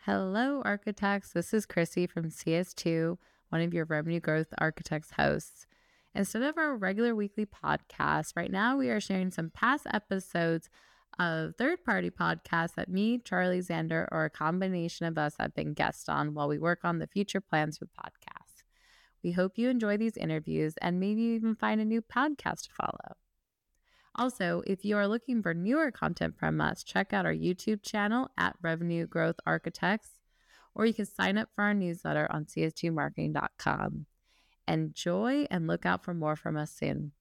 Hello, architects. This is Chrissy from CS2, one of your Revenue Growth Architects hosts. Instead of our regular weekly podcast, right now we are sharing some past episodes of third-party podcasts that me, Charlie, Xander, or a combination of us have been guests on while we work on the future plans for the podcast. We hope you enjoy these interviews and maybe even find a new podcast to follow. Also, if you are looking for newer content from us, check out our YouTube channel at Revenue Growth Architects, or you can sign up for our newsletter on cs2marketing.com. Enjoy and look out for more from us soon.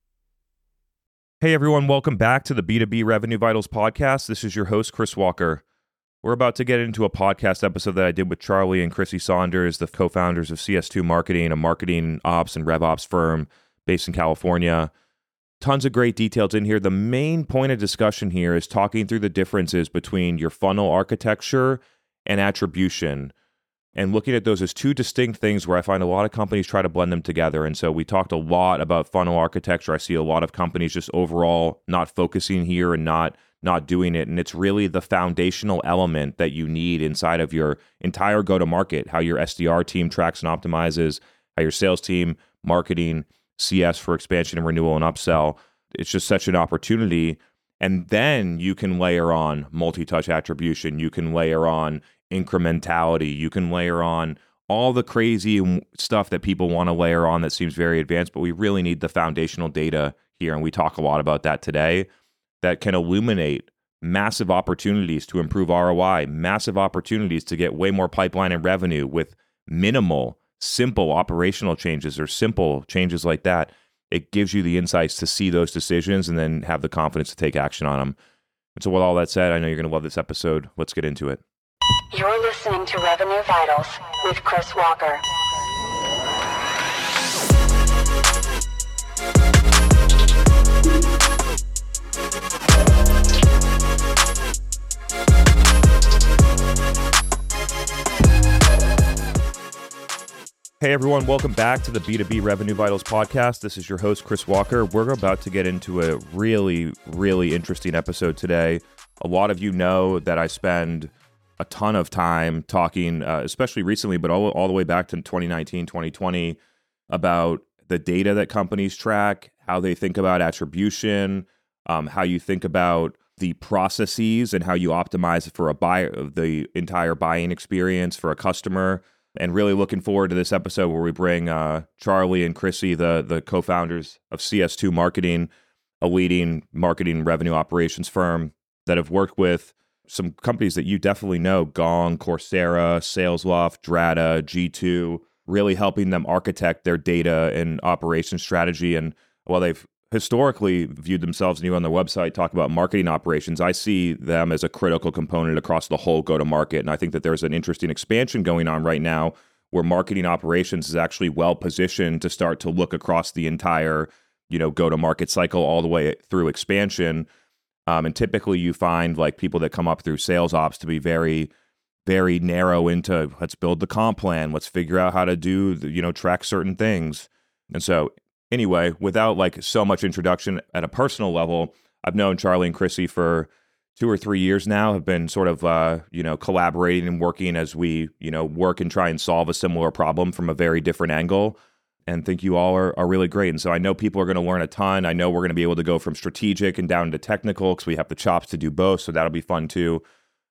Hey everyone, welcome back to the B2B Revenue Vitals podcast. This is your host, Chris Walker. We're about to get into a podcast episode that I did with Charlie and Chrissy Saunders, the co-founders of CS2 Marketing, a marketing ops and rev ops firm based in California. Tons of great details in here. The main point of discussion here is talking through the differences between your funnel architecture and attribution, and looking at those as two distinct things where I find a lot of companies try to blend them together. And so we talked a lot about funnel architecture. I see a lot of companies just overall not focusing here and not doing it. And it's really the foundational element that you need inside of your entire go-to-market, how your SDR team tracks and optimizes, how your sales team, marketing, CS for expansion and renewal and upsell. It's just such an opportunity. And then you can layer on multi-touch attribution. You can layer on incrementality. You can layer on all the crazy stuff that people want to layer on that seems very advanced, but we really need the foundational data here. And we talk a lot about that today that can illuminate massive opportunities to improve ROI, massive opportunities to get way more pipeline and revenue with minimal, simple operational changes or simple changes like that. It gives you the insights to see those decisions and then have the confidence to take action on them. And so with all that said, I know you're going to love this episode. Let's get into it. You're listening to Revenue Vitals with Chris Walker. Hey everyone, welcome back to the B2B Revenue Vitals podcast. This is your host, Chris Walker. We're about to get into a really, really interesting episode today. A lot of you know that I spend a ton of time talking, especially recently, but all the way back to 2019, 2020, about the data that companies track, how they think about attribution, how you think about the processes and how you optimize for a buyer, the entire buying experience for a customer. And really looking forward to this episode where we bring Charlie and Chrissy, the co-founders of CS2 Marketing, a leading marketing revenue operations firm that have worked with some companies that you definitely know, Gong, Coursera, SalesLoft, Drata, G2, really helping them architect their data and operations strategy. And while they've historically viewed themselves, and you on their website talk about marketing operations, I see them as a critical component across the whole go-to-market. And I think that there's an interesting expansion going on right now where marketing operations is actually well positioned to start to look across the entire, go-to-market cycle all the way through expansion. And typically you find like people that come up through sales ops to be very, very narrow into let's build the comp plan, let's figure out how to do, track certain things. And so anyway, without like so much introduction at a personal level, I've known Charlie and Chrissy for 2 or 3 years now, have been sort of, collaborating and working as we, work and try and solve a similar problem from a very different angle, and think you all are really great. And so I know people are going to learn a ton. I know we're going to be able to go from strategic and down to technical because we have the chops to do both. So that'll be fun too.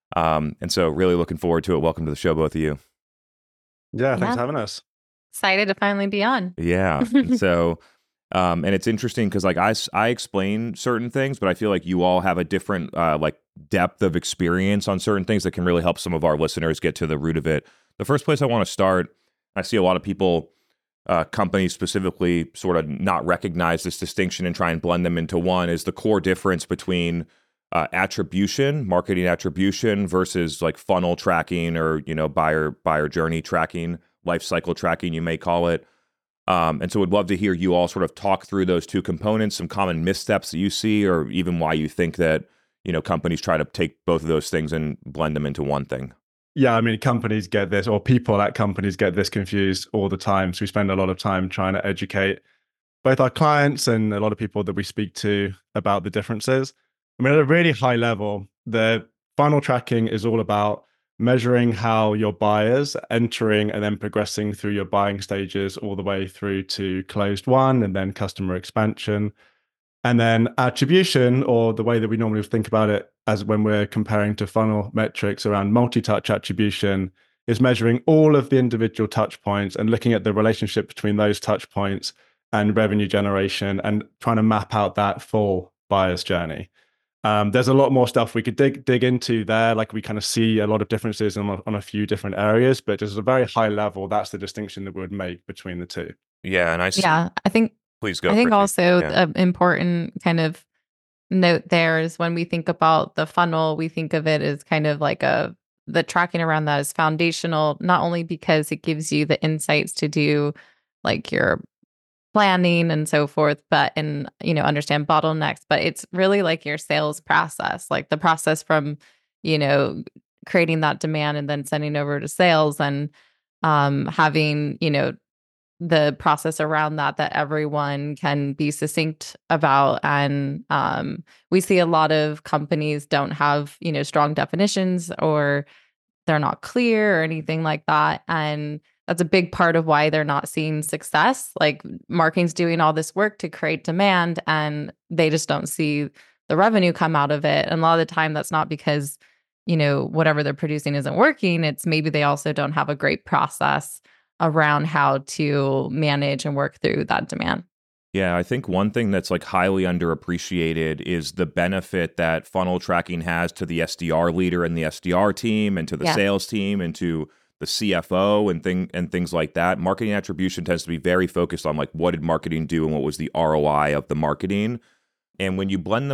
And so really looking forward to it. Welcome to the show, both of you. Yeah, thanks for having us. Excited to finally be on. Yeah. So, and it's interesting because like I explain certain things, but I feel like you all have a different depth of experience on certain things that can really help some of our listeners get to the root of it. The first place I want to start, I see a lot of people, companies specifically, sort of not recognize this distinction and try and blend them into one, is the core difference between attribution, marketing attribution versus like funnel tracking or, buyer journey tracking, life cycle tracking, you may call it. And so we'd love to hear you all sort of talk through those two components, some common missteps that you see, or even why you think that, companies try to take both of those things and blend them into one thing. Yeah, I mean, companies get this, or people at companies get this confused all the time. So we spend a lot of time trying to educate both our clients and a lot of people that we speak to about the differences. I mean, at a really high level, the funnel tracking is all about measuring how your buyers are entering and then progressing through your buying stages all the way through to closed won and then customer expansion. And then attribution, or the way that we normally think about it as when we're comparing to funnel metrics around multi-touch attribution, is measuring all of the individual touch points and looking at the relationship between those touch points and revenue generation and trying to map out that full buyer's journey. There's a lot more stuff we could dig into there. Like we kind of see a lot of differences on a few different areas, but just at a very high level, that's the distinction that we would make between the two. Yeah, and I see. Yeah, I think Please go. I think Chrissy. also Yeah. an important kind of note there is when we think about the funnel, we think of it as kind of like the tracking around that is foundational, not only because it gives you the insights to do like your planning and so forth, but understand bottlenecks, but it's really like your sales process, like the process from, creating that demand and then sending over to sales and having, the process around that everyone can be succinct about. And we see a lot of companies don't have, strong definitions, or they're not clear or anything like that. And that's a big part of why they're not seeing success. Like marketing's doing all this work to create demand and they just don't see the revenue come out of it. And a lot of the time that's not because, whatever they're producing isn't working. It's maybe they also don't have a great process around how to manage and work through that demand. Yeah, I think one thing that's like highly underappreciated is the benefit that funnel tracking has to the SDR leader and the SDR team and to the sales team and to the CFO and things like that. Marketing attribution tends to be very focused on like what did marketing do and what was the ROI of the marketing. And when you blend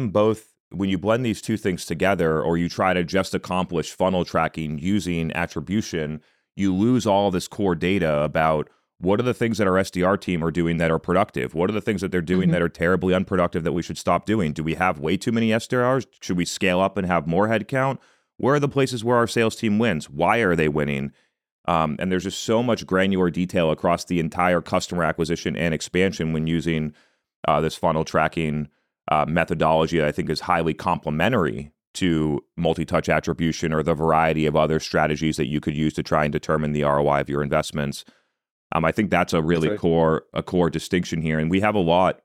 these two things together, or you try to just accomplish funnel tracking using attribution, you lose all this core data about what are the things that our SDR team are doing that are productive? What are the things that they're doing that are terribly unproductive that we should stop doing? Do we have way too many SDRs? Should we scale up and have more headcount? Where are the places where our sales team wins? Why are they winning? And there's just so much granular detail across the entire customer acquisition and expansion when using this funnel tracking methodology that I think is highly complementary to multi-touch attribution or the variety of other strategies that you could use to try and determine the ROI of your investments. I think that's a really core distinction here. And we have a lot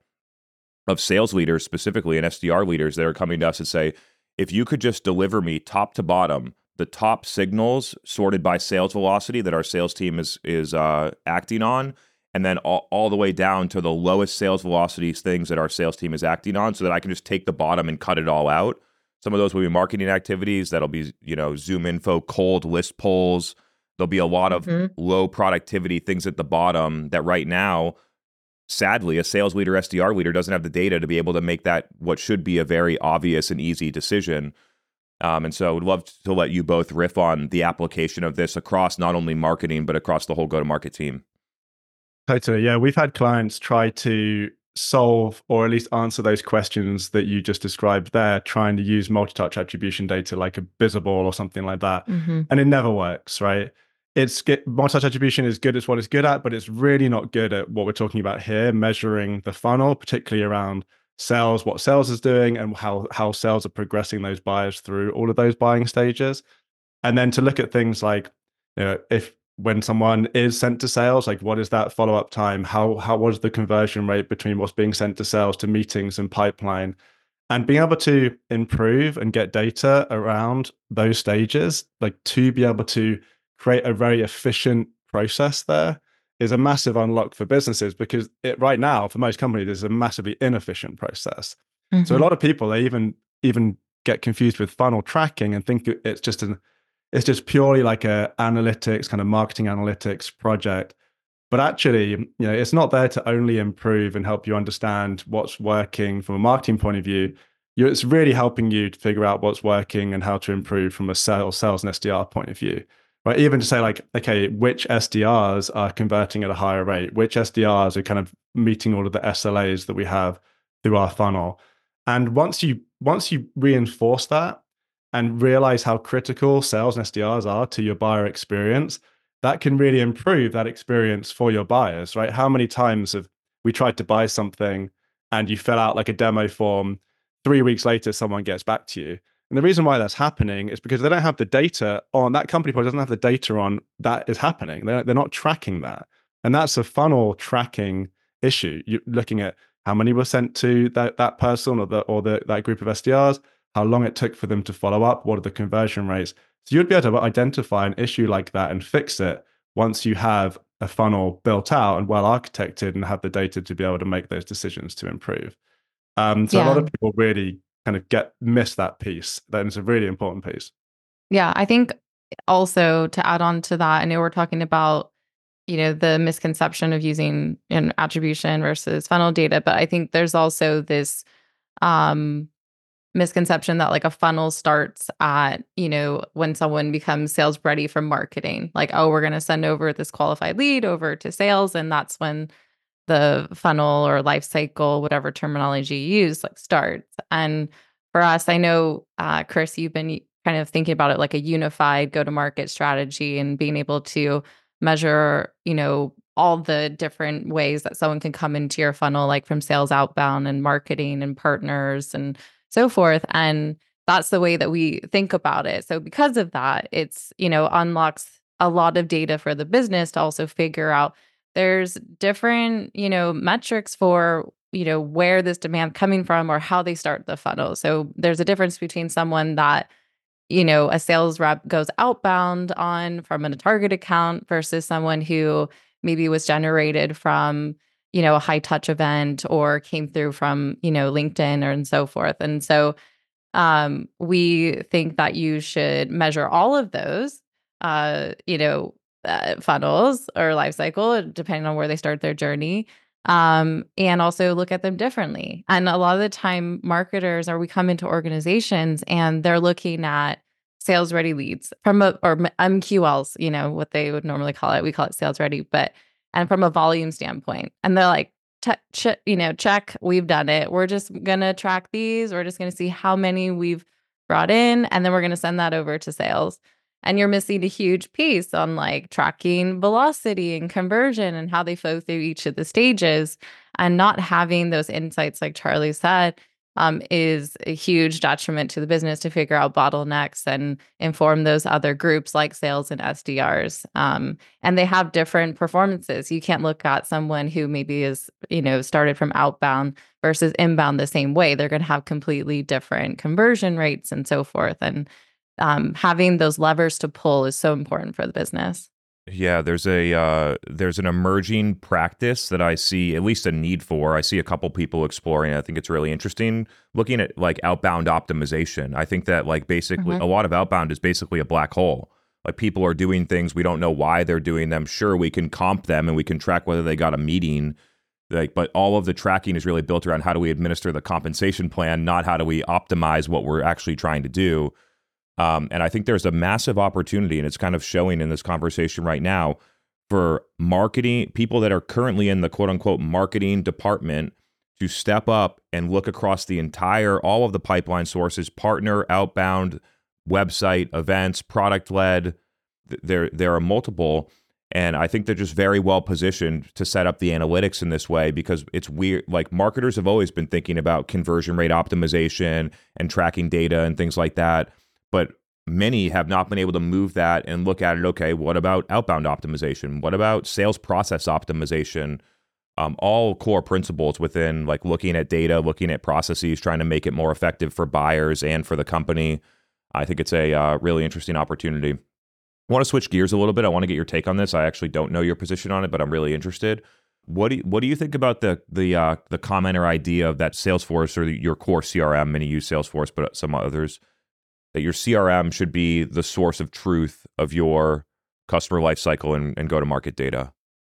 of sales leaders, specifically and SDR leaders, that are coming to us and say, if you could just deliver me top to bottom, the top signals sorted by sales velocity that our sales team is acting on, and then all the way down to the lowest sales velocities things that our sales team is acting on, so that I can just take the bottom and cut it all out. Some of those will be marketing activities. That'll be, Zoom info, cold list polls. There'll be a lot of low productivity things at the bottom that right now, sadly, a sales leader, SDR leader doesn't have the data to be able to make that what should be a very obvious and easy decision. And so I would love to let you both riff on the application of this across not only marketing, but across the whole go-to-market team. Totally. Yeah, we've had clients try to solve or at least answer those questions that you just described there, trying to use multi-touch attribution data like a Bizzle or something like that. And it never works, right? Multi-touch attribution is good at what it's good at, but it's really not good at what we're talking about here, measuring the funnel, particularly around sales, what sales is doing and how sales are progressing those buyers through all of those buying stages. And then to look at things like, when someone is sent to sales, like what is that follow-up time? What is the conversion rate between what's being sent to sales to meetings and pipeline? And being able to improve and get data around those stages, like to be able to create a very efficient process there is a massive unlock for businesses, because right now, for most companies, is a massively inefficient process. So a lot of people, they even get confused with funnel tracking and think it's just purely like a analytics, kind of marketing analytics project. But actually, it's not there to only improve and help you understand what's working from a marketing point of view. It's really helping you to figure out what's working and how to improve from a sales and SDR point of view. Right? Even to say like, okay, which SDRs are converting at a higher rate? Which SDRs are kind of meeting all of the SLAs that we have through our funnel? And once you reinforce that and realize how critical sales and SDRs are to your buyer experience, that can really improve that experience for your buyers, right? How many times have we tried to buy something and you fill out like a demo form, 3 weeks later, someone gets back to you And the reason why that's happening is because they don't have the data on that company probably doesn't have the data on that is happening. They're not tracking that. And that's a funnel tracking issue. You're looking at how many were sent to that person or that group of SDRs, how long it took for them to follow up, what are the conversion rates. So you'd be able to identify an issue like that and fix it once you have a funnel built out and well architected and have the data to be able to make those decisions to improve. So a lot of people really kind of miss that piece. That is a really important piece. Yeah, I think also to add on to that, I know we're talking about, the misconception of using attribution versus funnel data, but I think there's also this misconception that like a funnel starts at, when someone becomes sales ready from marketing, like, oh, we're going to send over this qualified lead over to sales. And that's when the funnel or life cycle, whatever terminology you use, like starts. And for us, I know, Chris, you've been kind of thinking about it like a unified go-to-market strategy and being able to measure, all the different ways that someone can come into your funnel, like from sales outbound and marketing and partners and so forth. And that's the way that we think about it. So because of that, it's, unlocks a lot of data for the business to also figure out there's different, metrics for, where this demand coming from or how they start the funnel. So there's a difference between someone that, a sales rep goes outbound on from a target account versus someone who maybe was generated from, a high touch event or came through from, LinkedIn or and so forth. And so we think that you should measure all of those, funnels or life cycle, depending on where they start their journey. And also look at them differently. And a lot of the time marketers we come into organizations and they're looking at sales ready leads or MQLs, what they would normally call it. We call it sales ready, and from a volume standpoint. And they're like, check, we've done it. We're just going to track these. We're just going to see how many we've brought in. And then we're going to send that over to sales. And you're missing a huge piece on like tracking velocity and conversion and how they flow through each of the stages, and not having those insights, like Charlie said, is a huge detriment to the business to figure out bottlenecks and inform those other groups like sales and SDRs. And they have different performances. You can't look at someone who maybe is, started from outbound versus inbound the same way. They're going to have completely different conversion rates and so forth. And having those levers to pull is so important for the business. Yeah, there's an emerging practice that I see at least a need for. I see a couple people exploring it. I think it's really interesting looking at like outbound optimization. I think that like basically a lot of outbound is basically a black hole. Like people are doing things, we don't know why they're doing them. Sure, we can comp them and we can track whether they got a meeting. But all of the tracking is really built around how do we administer the compensation plan, not how do we optimize what we're actually trying to do. And I think there's a massive opportunity, and it's kind of showing in this conversation right now, for marketing people that are currently in the quote unquote marketing department to step up and look across all of the pipeline sources, partner, outbound, website, events, product led. There are multiple. And I think they're just very well positioned to set up the analytics in this way, because it's weird. Like marketers have always been thinking about conversion rate optimization and tracking data and things like that. But many have not been able to move that and look at it. Okay, what about outbound optimization? What about sales process optimization? All core principles within like looking at data, looking at processes, trying to make it more effective for buyers and for the company. I think it's a really interesting opportunity. I want to switch gears a little bit. I want to get your take on this. I actually don't know your position on it, but I'm really interested. What do you think about the comment or idea of that Salesforce or your core CRM? Many use Salesforce, but some others, that your CRM should be the source of truth of your customer lifecycle and go-to-market data?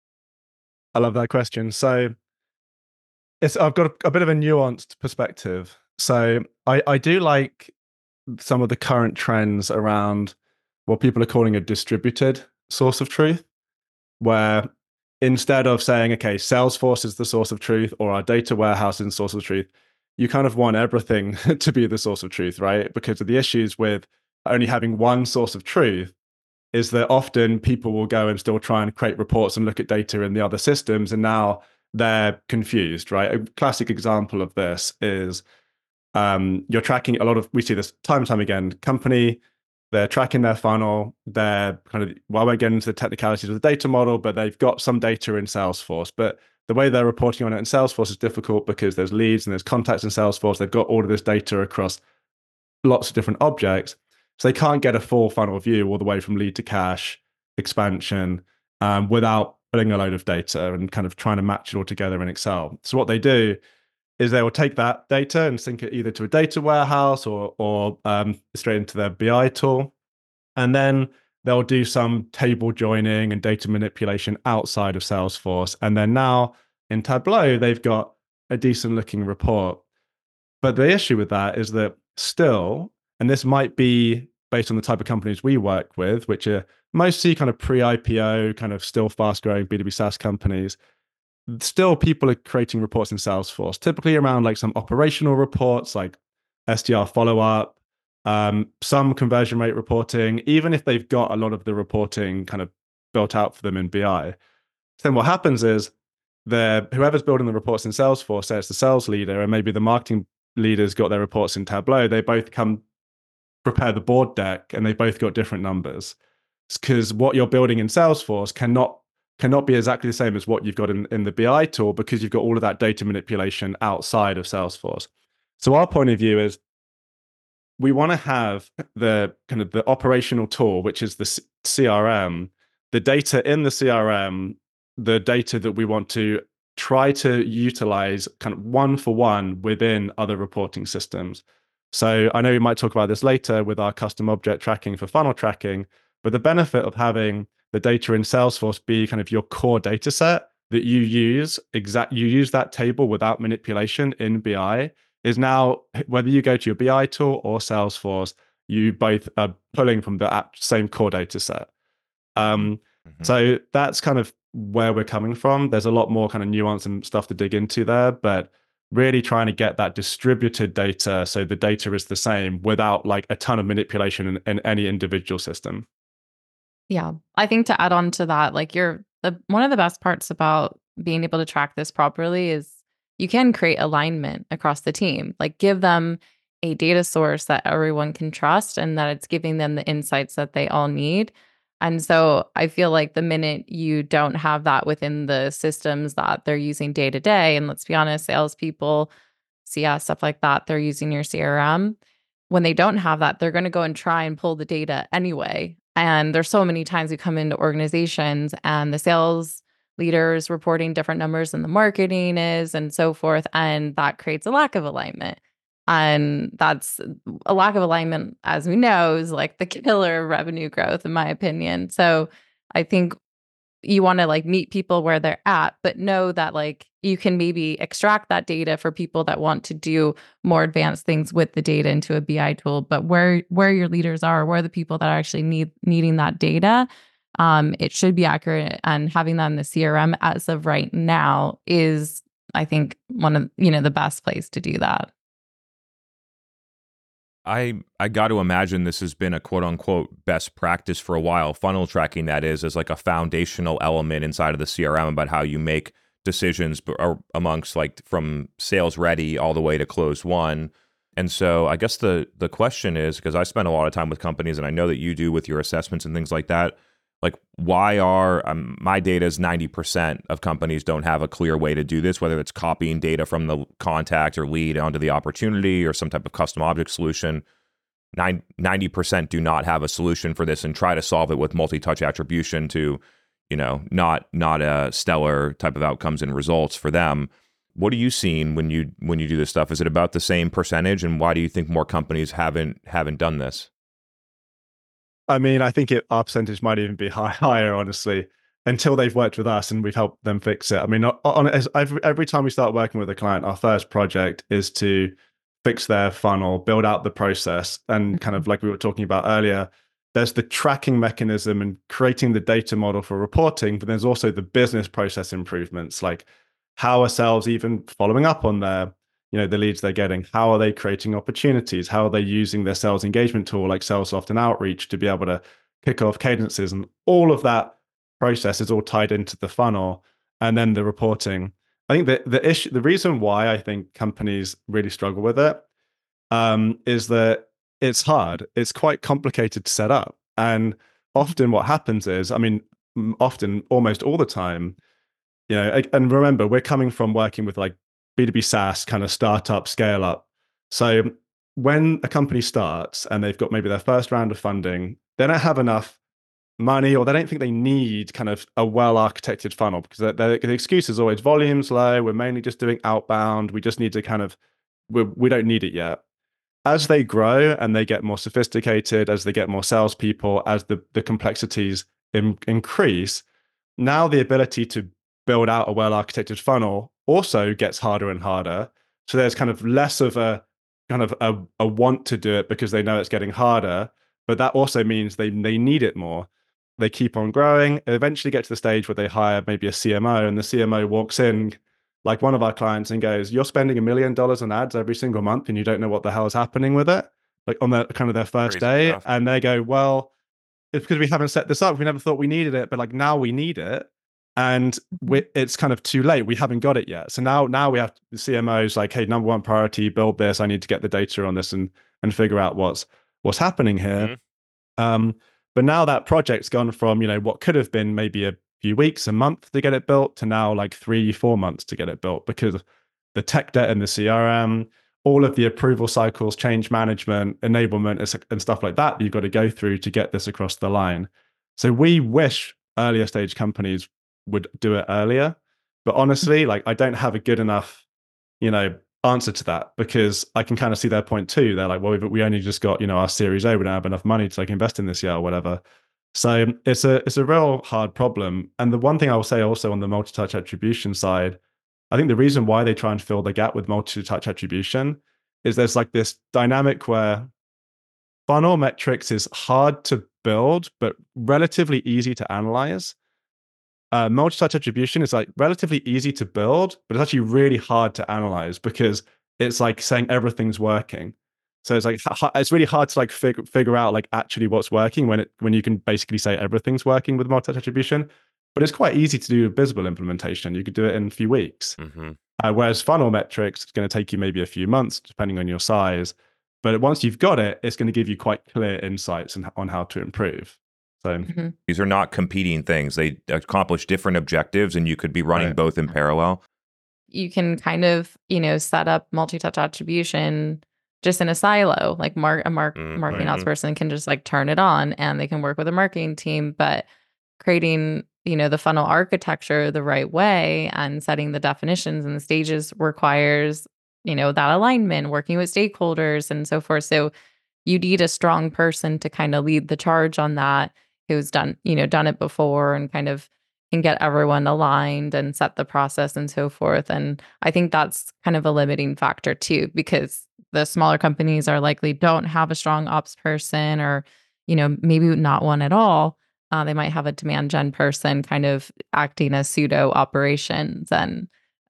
I love that question. So I've got a bit of a nuanced perspective. So I do like some of the current trends around what people are calling a distributed source of truth, where instead of saying, okay, Salesforce is the source of truth or our data warehouse is the source of truth, you kind of want everything to be the source of truth, right? Because of the issues with only having one source of truth is that often people will go and still try and create reports and look at data in the other systems, and now they're confused, right? A classic example of this is You're tracking we see this time and time again, they're tracking their funnel. They're I won't get into the technicalities of the data model, but they've got some data in Salesforce. But the way they're reporting on it in Salesforce is difficult because there's leads and there's contacts in Salesforce. They've got all of this data across lots of different objects. So they can't get a full funnel view all the way from lead to cash, expansion, without putting a load of data and kind of trying to match it all together in Excel. So what they do is they will take that data and sync it either to a data warehouse or straight into their BI tool. And then they'll do some table joining and data manipulation outside of Salesforce. And then now in Tableau, they've got a decent looking report. But the issue with that is that still, and this might be based on the type of companies we work with, which are mostly kind of pre-IPO, kind of still fast-growing B2B SaaS companies, still people are creating reports in Salesforce, typically around like some operational reports like SDR follow-up, some conversion rate reporting, even if they've got a lot of the reporting kind of built out for them in BI. So then what happens is whoever's building the reports in Salesforce, say it's the sales leader, and maybe the marketing leaders got their reports in Tableau, they both come prepare the board deck and they both got different numbers. Because what you're building in Salesforce cannot be exactly the same as what you've got in the BI tool, because you've got all of that data manipulation outside of Salesforce. So our point of view is we want to have the kind of the operational tool, which is the CRM, the data in the CRM, the data that we want to try to utilize kind of one for one within other reporting systems. So I know we might talk about this later with our custom object tracking for funnel tracking, but the benefit of having the data in Salesforce be kind of your core data set that you use that table without manipulation in BI is now, whether you go to your BI tool or Salesforce, you both are pulling from the same core data set. So that's kind of where we're coming from. There's a lot more kind of nuance and stuff to dig into there, but really trying to get that distributed data so the data is the same without like a ton of manipulation in any individual system. Yeah, I think to add on to that, like one of the best parts about being able to track this properly is you can create alignment across the team, like give them a data source that everyone can trust and that it's giving them the insights that they all need. And so I feel like the minute you don't have that within the systems that they're using day to day, and let's be honest, salespeople, CS, stuff like that, they're using your CRM. When they don't have that, they're going to go and try and pull the data anyway. And there's so many times we come into organizations and the sales leaders reporting different numbers than the marketing is and so forth. And that creates a lack of alignment. And that's a lack of alignment, as we know, is like the killer of revenue growth, in my opinion. So I think you want to like meet people where they're at, but know that like you can maybe extract that data for people that want to do more advanced things with the data into a BI tool. But where your leaders are, where the people that are actually needing that data, it should be accurate. And having that in the CRM as of right now is, I think, one of the best place to do that. I got to imagine this has been a quote unquote best practice for a while. Funnel tracking, that is like a foundational element inside of the CRM about how you make decisions amongst like from sales ready all the way to close one. And so I guess the question is, because I spend a lot of time with companies and I know that you do with your assessments and things like that, like why are my data is 90% of companies don't have a clear way to do this, whether it's copying data from the contact or lead onto the opportunity or some type of custom object solution. 90% do not have a solution for this and try to solve it with multi-touch attribution to, not a stellar type of outcomes and results for them. What are you seeing when you do this stuff? Is it about the same percentage? And why do you think more companies haven't done this? I mean, I think our percentage might even be higher, honestly, until they've worked with us and we've helped them fix it. I mean, every time we start working with a client, our first project is to fix their funnel, build out the process. And kind of like we were talking about earlier, there's the tracking mechanism and creating the data model for reporting, but there's also the business process improvements, like how are sales even following up on the leads they're getting? How are they creating opportunities? How are they using their sales engagement tool like SalesLoft and Outreach to be able to kick off cadences? And all of that process is all tied into the funnel and then the reporting. I think that the reason why I think companies really struggle with it is that it's hard. It's quite complicated to set up. And often what happens is, I mean, often almost all the time, and remember, we're coming from working with like B2B SaaS kind of startup scale up. So when a company starts and they've got maybe their first round of funding, they don't have enough money, or they don't think they need kind of a well-architected funnel, because the excuse is always volume's low, we're mainly just doing outbound, we just need to kind of, we don't need it yet. As they grow and they get more sophisticated, as they get more salespeople, as the complexities increase, now the ability to build out a well-architected funnel also gets harder and harder. So there's kind of less of a want to do it because they know it's getting harder, but that also means they need it more. They keep on growing, eventually get to the stage where they hire maybe a CMO, and the CMO walks in, like one of our clients, and goes, "You're spending $1 million on ads every single month and you don't know what the hell is happening with it," like on their kind of their first day. Stuff. And they go, "Well, it's because we haven't set this up. We never thought we needed it, but like now we need it. And it's kind of too late. We haven't got it yet. So now we have the CMOs like, hey, number one priority, build this. I need to get the data on this and figure out what's happening here." But now that project's gone from, what could have been maybe a few weeks, a month to get it built, to now like 3-4 months to get it built, because of the tech debt in the CRM, all of the approval cycles, change management, enablement, and stuff like that you've got to go through to get this across the line. So we wish earlier stage companies would do it earlier, but honestly, like, I don't have a good enough, answer to that, because I can kind of see their point too. They're like, well, we only just got, our Series A, we don't have enough money to like invest in this yet or whatever. So it's a real hard problem. And the one thing I will say also on the multi-touch attribution side, I think the reason why they try and fill the gap with multi-touch attribution is there's like this dynamic where funnel metrics is hard to build, but relatively easy to analyze. Multi-touch attribution is like relatively easy to build, but it's actually really hard to analyze, because it's like saying everything's working. So it's like it's really hard to like figure out like actually what's working when you can basically say everything's working with multi-touch attribution. But it's quite easy to do a visible implementation. You could do it in a few weeks. Whereas funnel metrics, it's going to take you maybe a few months, depending on your size. But once you've got it, it's going to give you quite clear insights on how to improve. So these are not competing things. They accomplish different objectives, and you could be running both in parallel. You can kind of, set up multi-touch attribution just in a silo. Like marketing ops person can just like turn it on, and they can work with a marketing team. But creating, the funnel architecture the right way and setting the definitions and the stages requires, that alignment, working with stakeholders and so forth. So you need a strong person to kind of lead the charge on that, who's done it before, and kind of can get everyone aligned and set the process and so forth. And I think that's kind of a limiting factor too, because the smaller companies are likely don't have a strong ops person, or, maybe not one at all. They might have a demand gen person kind of acting as pseudo operations. And,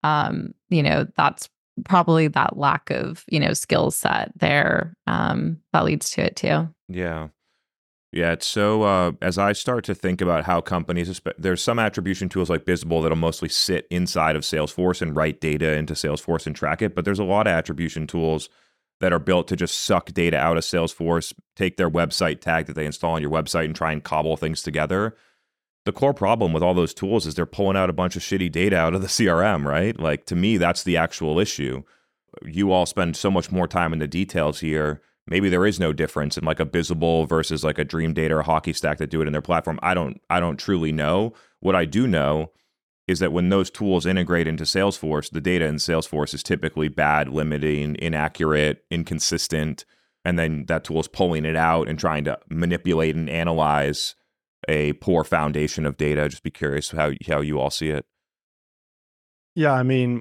that's probably that lack of, skill set there that leads to it too. Yeah. Yeah, it's so, as I start to think about how companies, there's some attribution tools like Bizible that'll mostly sit inside of Salesforce and write data into Salesforce and track it, but there's a lot of attribution tools that are built to just suck data out of Salesforce, take their website tag that they install on your website and try and cobble things together. The core problem with all those tools is they're pulling out a bunch of shitty data out of the CRM, right? Like, to me, that's the actual issue. You all spend so much more time in the details here. Maybe there is no difference in like a Bizible versus like a Dream Data or Hockey Stack that do it in their platform. I don't truly know. What I do know is that when those tools integrate into Salesforce, the data in Salesforce is typically bad, limiting, inaccurate, inconsistent, and then that tool is pulling it out and trying to manipulate and analyze a poor foundation of data. Just be curious how you all see it. Yeah, I mean,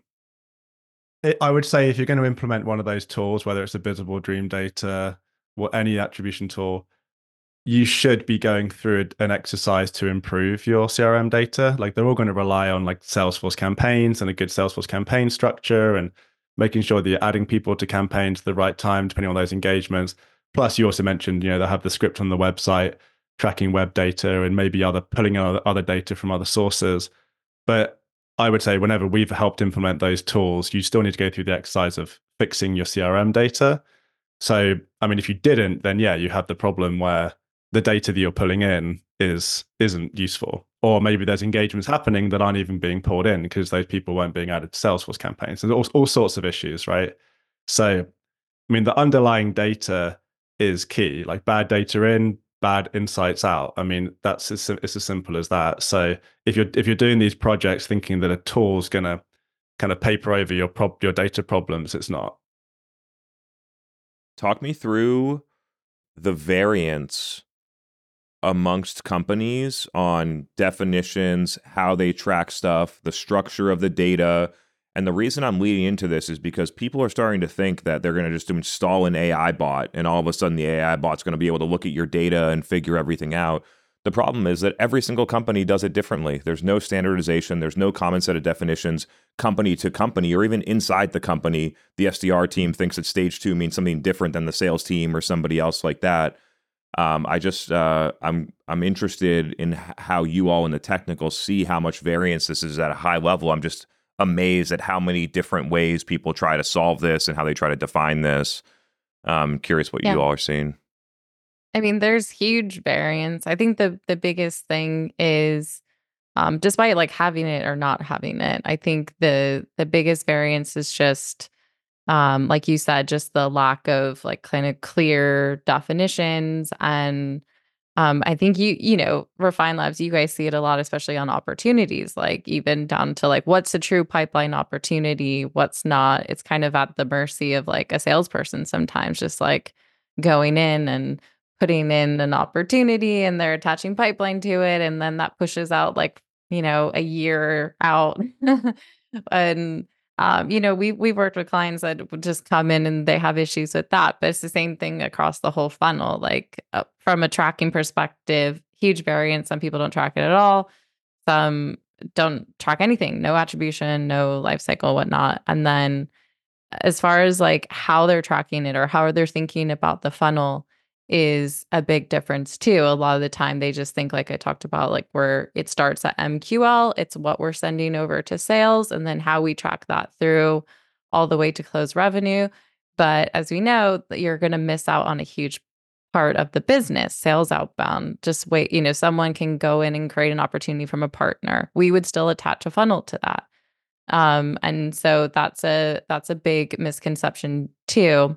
I would say if you're going to implement one of those tools, whether it's a Bizible, Dream Data, or any attribution tool, you should be going through an exercise to improve your CRM data. Like, they're all going to rely on like Salesforce campaigns and a good Salesforce campaign structure, and making sure that you're adding people to campaigns at the right time, depending on those engagements. Plus, you also mentioned, they have the script on the website, tracking web data, and maybe pulling other data from other sources. But I would say whenever we've helped implement those tools, you still need to go through the exercise of fixing your CRM data. So, I mean, if you didn't, then yeah, you have the problem where the data that you're pulling in isn't useful. Or maybe there's engagements happening that aren't even being pulled in because those people weren't being added to Salesforce campaigns. There's all sorts of issues, right? So, I mean, the underlying data is key. Like bad data in, bad insights out. I mean, it's as simple as that. So if you're doing these projects thinking that a tool's going to kind of paper over your data problems, it's not. Talk me through the variance amongst companies on definitions, how they track stuff, the structure of the data. And the reason I'm leading into this is because people are starting to think that they're going to just install an AI bot and all of a sudden the AI bot's going to be able to look at your data and figure everything out. The problem is that every single company does it differently. There's no standardization. There's no common set of definitions company to company, or even inside the company. The SDR team thinks that stage 2 means something different than the sales team or somebody else like that. I'm interested in how you all in the technical see how much variance this is at a high level. I'm just amazed at how many different ways people try to solve this and how they try to define this. I'm curious what you all are seeing. I mean, there's huge variance. I think the biggest thing is, despite like having it or not having it, I think the biggest variance is just, like you said, just the lack of like kind of clear definitions. And I think you know, Refine Labs, you guys see it a lot, especially on opportunities, like even down to like what's a true pipeline opportunity, what's not. It's kind of at the mercy of like a salesperson sometimes, just like going in and putting in an opportunity and they're attaching pipeline to it. And then that pushes out like, you know, a year out. And, you know, we've worked with clients that would just come in and they have issues with that. But it's the same thing across the whole funnel. Like from a tracking perspective, huge variance. Some people don't track it at all. Some don't track anything, no attribution, no life cycle, whatnot. And then as far as like how they're tracking it or how they're thinking about the funnel is a big difference too. A lot of the time they just think, like I talked about, like where it starts at MQL, it's what we're sending over to sales and then how we track that through all the way to close revenue. But as we know, you're going to miss out on a huge part of the business, sales outbound. Just wait, you know, someone can go in and create an opportunity from a partner. We would still attach a funnel to that. And so that's a big misconception too.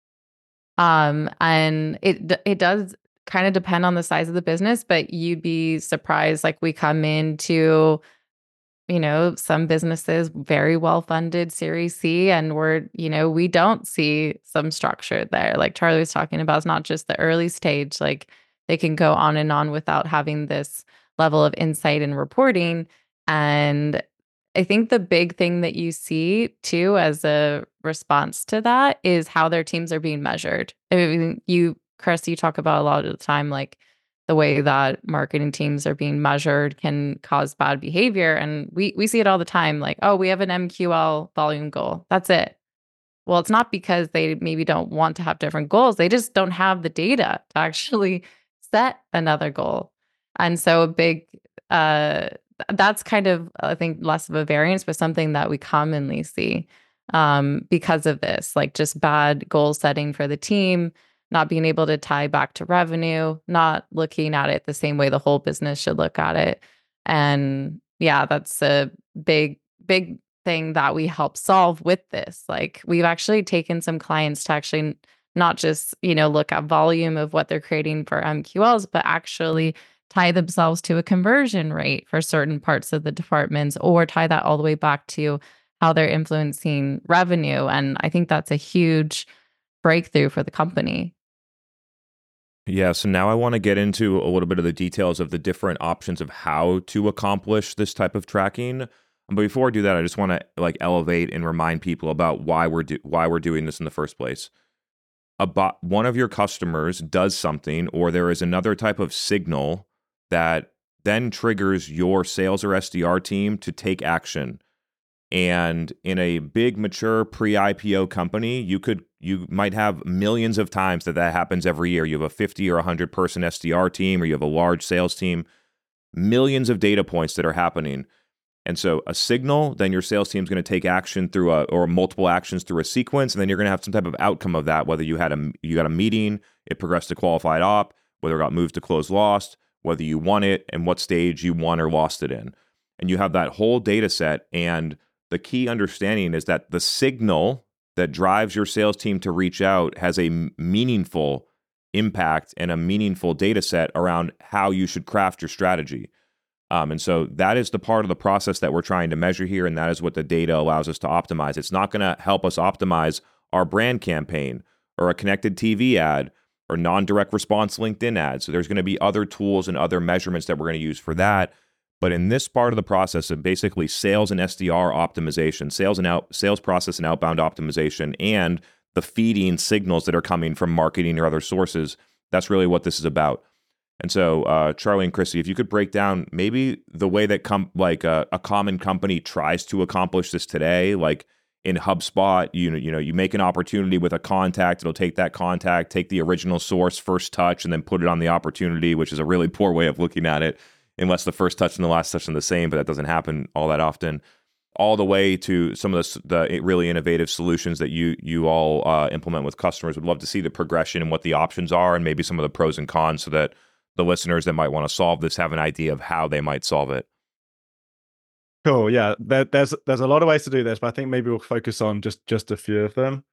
And it does kind of depend on the size of the business, but you'd be surprised. Like we come into, you know, some businesses very well funded Series C, and we don't see some structure there. Like Charlie was talking about, it's not just the early stage. Like they can go on and on without having this level of insight and reporting. And I think the big thing that you see too as a response to that is how their teams are being measured. I mean, Chris, you talk about a lot of the time, like the way that marketing teams are being measured can cause bad behavior. And we see it all the time. Like, oh, we have an MQL volume goal. That's it. Well, it's not because they maybe don't want to have different goals. They just don't have the data to actually set another goal. And so a big, that's kind of, I think, less of a variance, but something that we commonly see because of this, like just bad goal setting for the team, not being able to tie back to revenue, not looking at it the same way the whole business should look at it. And yeah, that's a big thing that we help solve with this. Like we've actually taken some clients to actually not just, you know, look at volume of what they're creating for MQLs, but actually tie themselves to a conversion rate for certain parts of the departments, or tie that all the way back to how they're influencing revenue. And I think that's a huge breakthrough for the company. Yeah, so now I want to get into a little bit of the details of the different options of how to accomplish this type of tracking. But before I do that, I just want to like elevate and remind people about why we're doing this in the first place. One of your customers does something, or there is another type of signal that then triggers your sales or SDR team to take action. And in a big, mature pre-IPO company, you might have millions of times that happens every year. You have a 50 or 100 person SDR team, or you have a large sales team, millions of data points that are happening. And so a signal, then your sales team's going to take action through or multiple actions through a sequence, and then you're going to have some type of outcome of that, whether you got a meeting, it progressed to qualified op, whether it got moved to close lost, whether you won it, and what stage you won or lost it in. And you have that whole data set, and the key understanding is that the signal that drives your sales team to reach out has a meaningful impact and a meaningful data set around how you should craft your strategy. And so that is the part of the process that we're trying to measure here, and that is what the data allows us to optimize. It's not going to help us optimize our brand campaign or a connected TV ad or non-direct response LinkedIn ads. So there's going to be other tools and other measurements that we're going to use for that. But in this part of the process of basically sales and SDR optimization, sales process and outbound optimization, and the feeding signals that are coming from marketing or other sources, that's really what this is about. And so, Charlie and Chrissy, if you could break down maybe the way that a common company tries to accomplish this today, like in HubSpot, you make an opportunity with a contact, it'll take that contact, take the original source, first touch, and then put it on the opportunity, which is a really poor way of looking at it, unless the first touch and the last touch are the same, but that doesn't happen all that often. All the way to some of the really innovative solutions that you all implement with customers. Would love to see the progression and what the options are, and maybe some of the pros and cons, so that the listeners that might want to solve this have an idea of how they might solve it. Cool. Yeah, there's a lot of ways to do this, but I think maybe we'll focus on just a few of them.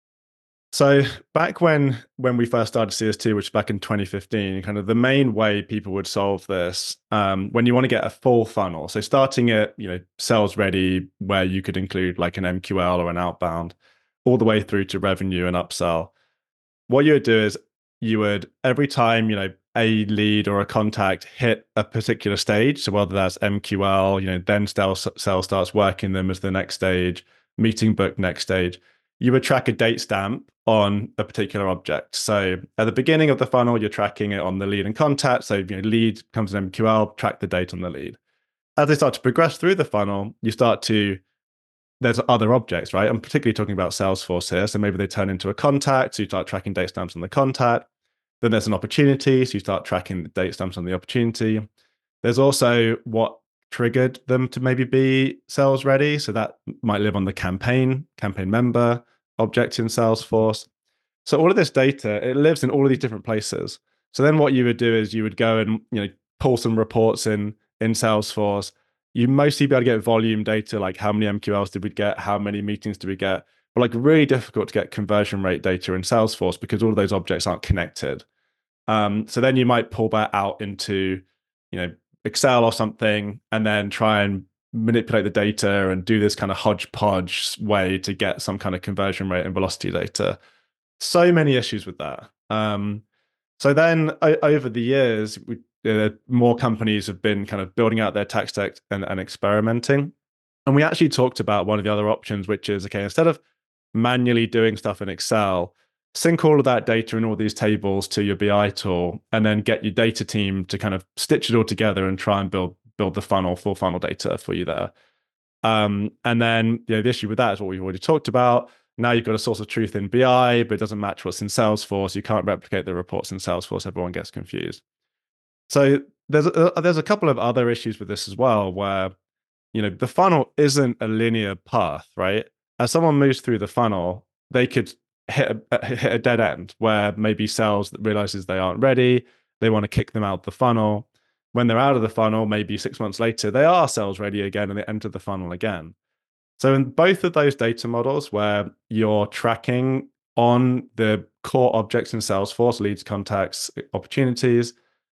So back when we first started CS2, which is back in 2015, kind of the main way people would solve this, when you want to get a full funnel, so starting at sales ready, where you could include like an MQL or an outbound, all the way through to revenue and upsell. What you would do is you would, every time a lead or a contact hit a particular stage, so whether that's MQL, then sales starts working them as the next stage, meeting book next stage, you would track a date stamp on a particular object. So at the beginning of the funnel, you're tracking it on the lead and contact. So lead comes in MQL, track the date on the lead. As they start to progress through the funnel, there's other objects, right? I'm particularly talking about Salesforce here. So maybe they turn into a contact, so you start tracking date stamps on the contact. Then there's an opportunity, so you start tracking the date stamps on the opportunity. There's also what triggered them to maybe be sales ready. So that might live on the campaign member object in Salesforce. So all of this data, it lives in all of these different places. So then what you would do is you would go and pull some reports in Salesforce. You mostly be able to get volume data, like how many MQLs did we get, how many meetings did we get, but like really difficult to get conversion rate data in Salesforce because all of those objects aren't connected. So then you might pull that out into Excel or something, and then try and manipulate the data and do this kind of hodgepodge way to get some kind of conversion rate and velocity data. So many issues with that. So then over the years, more companies have been kind of building out their tech stack and experimenting. And we actually talked about one of the other options, which is, okay, instead of manually doing stuff in Excel, sync all of that data in all these tables to your BI tool, and then get your data team to kind of stitch it all together and try and build the full funnel data for you there. And then the issue with that is what we've already talked about. Now you've got a source of truth in BI, but it doesn't match what's in Salesforce. You can't replicate the reports in Salesforce. Everyone gets confused. So there's a couple of other issues with this as well, where the funnel isn't a linear path, right? As someone moves through the funnel, they could hit a dead end where maybe sales realizes they aren't ready. They want to kick them out the funnel. When they're out of the funnel, maybe 6 months later, they are sales ready again and they enter the funnel again. So in both of those data models where you're tracking on the core objects in Salesforce, leads, contacts, opportunities,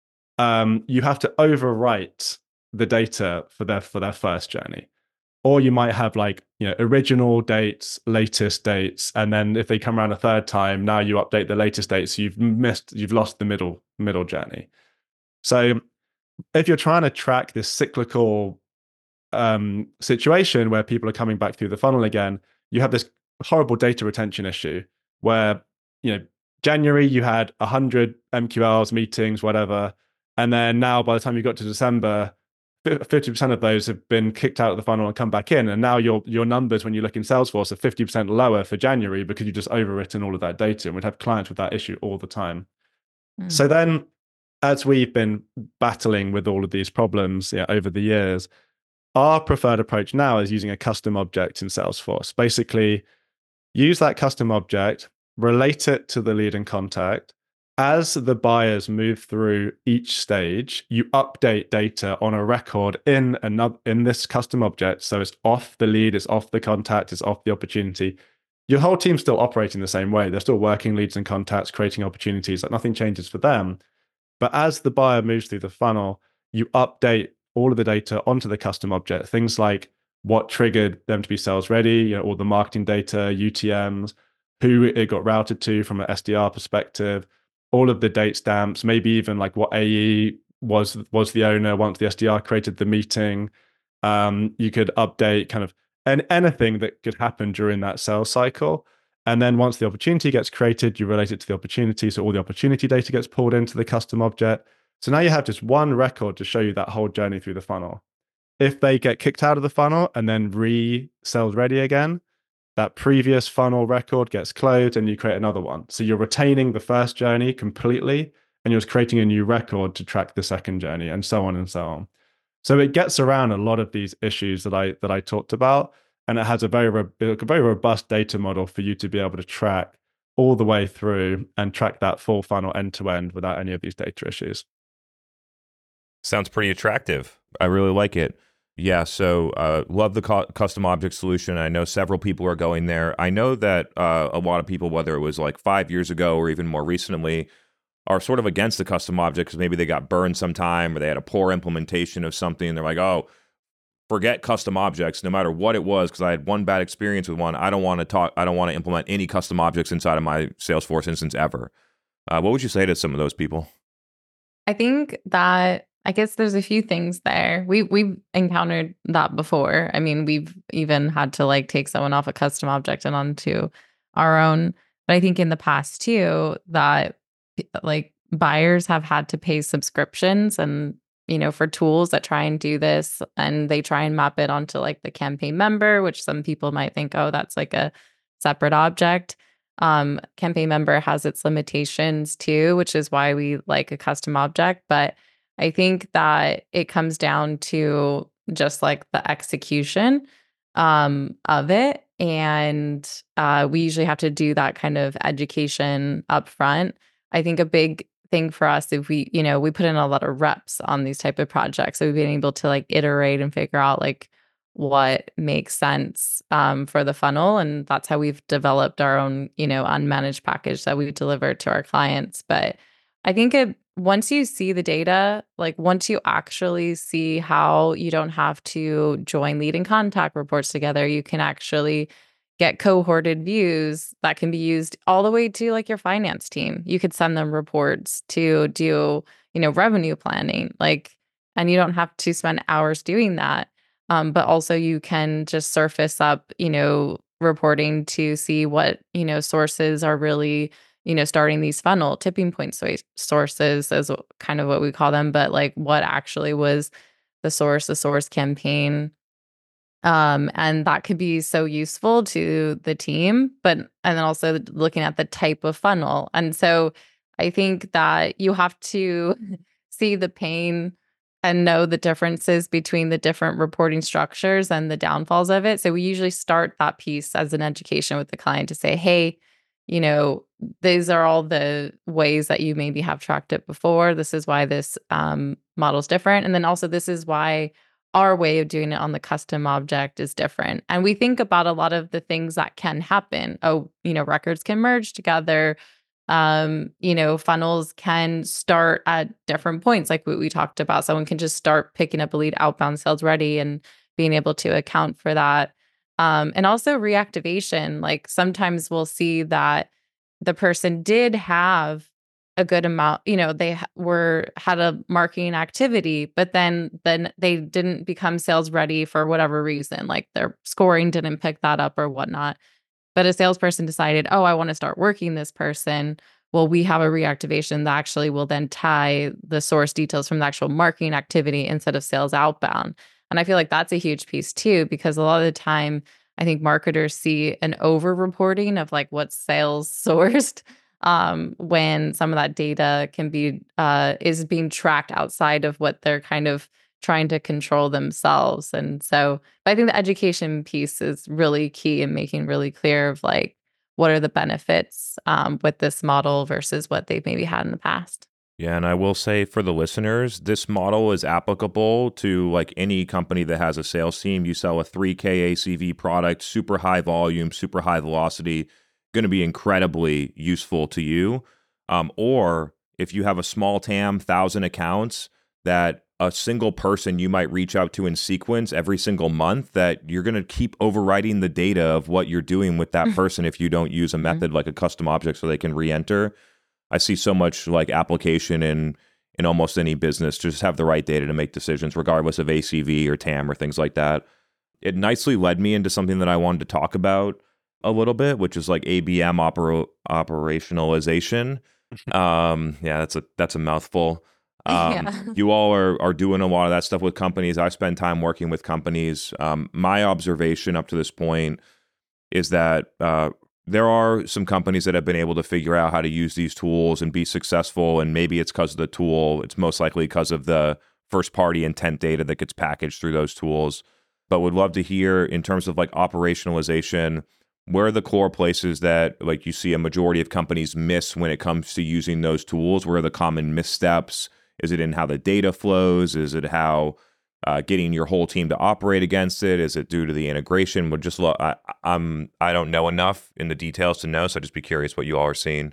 you have to overwrite the data for their first journey. Or you might have original dates, latest dates, and then if they come around a third time, now you update the latest dates. You've lost the middle journey. So if you're trying to track this cyclical situation where people are coming back through the funnel again, you have this horrible data retention issue where January you had 100 MQLs, meetings, whatever, and then now by the time you got to December, 50% of those have been kicked out of the funnel and come back in, and now your numbers when you look in Salesforce are 50% lower for January because you've just overwritten all of that data, and we'd have clients with that issue all the time. So then, as we've been battling with all of these problems over the years, Our preferred approach now is using a custom object in Salesforce. Basically, use that custom object, relate it to the lead and contact. As the buyers move through each stage, you update data on a record in this custom object. So it's off the lead, it's off the contact, it's off the opportunity. Your whole team's still operating the same way. They're still working leads and contacts, creating opportunities. Like nothing changes for them. But as the buyer moves through the funnel, you update all of the data onto the custom object. Things like what triggered them to be sales ready, all the marketing data, UTMs, who it got routed to from an SDR perspective, all of the date stamps, maybe even like what AE was the owner once the SDR created the meeting. You could update kind of anything that could happen during that sales cycle. And then once the opportunity gets created, you relate it to the opportunity. So all the opportunity data gets pulled into the custom object. So now you have just one record to show you that whole journey through the funnel. If they get kicked out of the funnel and then sales ready again, that previous funnel record gets closed and you create another one. So you're retaining the first journey completely and you're just creating a new record to track the second journey, and so on and so on. So it gets around a lot of these issues that I talked about, and it has a very robust data model for you to be able to track all the way through and track that full funnel end to end without any of these data issues. Sounds pretty attractive. I really like it. Yeah, so love the custom object solution. I know several people are going there. I know that a lot of people, whether it was like 5 years ago or even more recently, are sort of against the custom object because maybe they got burned sometime or they had a poor implementation of something. And they're like, oh, forget custom objects, no matter what it was, because I had one bad experience with one. I don't want to implement any custom objects inside of my Salesforce instance ever. What would you say to some of those people? I think that I guess there's a few things there. We've encountered that before. I mean, we've even had to like take someone off a custom object and onto our own. But I think in the past too, that like buyers have had to pay subscriptions and for tools that try and do this, and they try and map it onto like the campaign member, which some people might think, oh, that's like a separate object. Campaign member has its limitations too, which is why we like a custom object. But I think that it comes down to just like the execution of it. And we usually have to do that kind of education up front. I think a big thing for us, if we put in a lot of reps on these type of projects, so we've been able to like iterate and figure out like what makes sense for the funnel. And that's how we've developed our own, unmanaged package that we deliver to our clients. But I think once you see the data, like once you actually see how you don't have to join lead and contact reports together, you can actually get cohorted views that can be used all the way to like your finance team. You could send them reports to do, revenue planning, and you don't have to spend hours doing that. But also you can just surface up, reporting to see what, sources are really, starting these funnel tipping point sources is kind of what we call them, but like what actually was the source campaign. And that could be so useful to the team, and then also looking at the type of funnel. And so I think that you have to see the pain and know the differences between the different reporting structures and the downfalls of it. So we usually start that piece as an education with the client to say, hey, these are all the ways that you maybe have tracked it before. This is why this model is different. And then also this is why our way of doing it on the custom object is different. And we think about a lot of the things that can happen. Oh, records can merge together. Funnels can start at different points, like what we talked about. Someone can just start picking up a lead outbound sales ready and being able to account for that. And also reactivation. Like sometimes we'll see that the person did have a good amount, they had a marketing activity, but then they didn't become sales ready for whatever reason, like their scoring didn't pick that up or whatnot. But a salesperson decided, oh, I want to start working this person. Well, we have a reactivation that actually will then tie the source details from the actual marketing activity instead of sales outbound. And I feel like that's a huge piece too, because a lot of the time, I think marketers see an over reporting of like what's sales sourced when some of that data can be is being tracked outside of what they're kind of trying to control themselves. And so but I think the education piece is really key in making really clear of like what are the benefits with this model versus what they've maybe had in the past. Yeah, and I will say for the listeners, this model is applicable to like any company that has a sales team. You sell a 3K ACV product, super high volume, super high velocity, going to be incredibly useful to you. Or if you have a small TAM, 1,000 accounts that a single person you might reach out to in sequence every single month, that you're going to keep overwriting the data of what you're doing with that person if you don't use a method like a custom object so they can re-enter. I see so much like application in almost any business to just have the right data to make decisions, regardless of ACV or TAM or things like that. It nicely led me into something that I wanted to talk about a little bit, which is like ABM operationalization. Yeah, that's a mouthful. You all are doing a lot of that stuff with companies. I spend time working with companies. My observation up to this point is that there are some companies that have been able to figure out how to use these tools and be successful. And maybe it's because of the tool. It's most likely because of the first party intent data that gets packaged through those tools. But would love to hear in terms of like operationalization, where are the core places that like you see a majority of companies miss when it comes to using those tools? Where are the common missteps? Is it in how the data flows? Is it how getting your whole team to operate against it? Is it due to the integration? Would just I don't know enough in the details to know, so I'd just be curious what you all are seeing.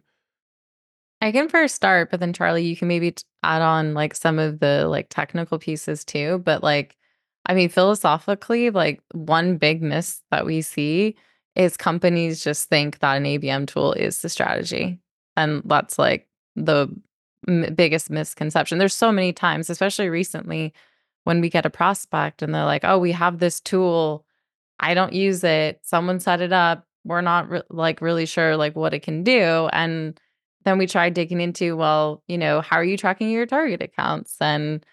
I can first start, but then Charlie, you can maybe add on like some of the like technical pieces too. But like, I mean, philosophically, like one big miss that we see is companies just think that an ABM tool is the strategy, and that's like the biggest misconception. There's so many times, especially recently, when we get a prospect and they're like, "Oh, we have this tool. I don't use it. Someone set it up. We're not really sure like what it can do." And then we try digging into, well, how are you tracking your target accounts? And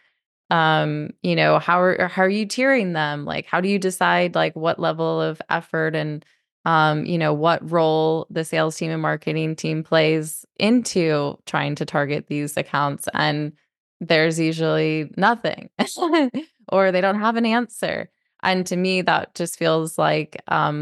how are you tiering them? Like, how do you decide like what level of effort and what role the sales team and marketing team plays into trying to target these accounts? And there's usually nothing, or they don't have an answer. And to me, that just feels like